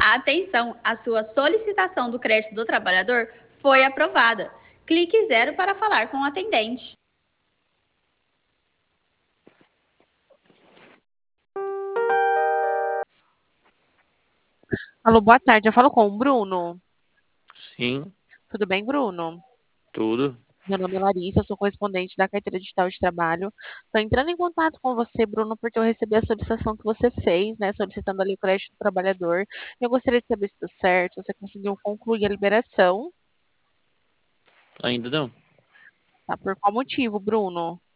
Atenção, a sua solicitação do crédito do trabalhador foi aprovada. Clique 0 para falar com o atendente. Alô, boa tarde. Eu falo com o Bruno. Sim, Tudo bem, Bruno? tudo. Meu nome é Larissa, sou correspondente da Carteira Digital de Trabalho. Estou entrando em contato com você, Bruno, porque eu recebi a solicitação que você fez, né, solicitando ali o crédito do trabalhador. Eu gostaria de saber se deu certo, se você conseguiu concluir a liberação, Ainda não. tá? Por qual motivo, Bruno?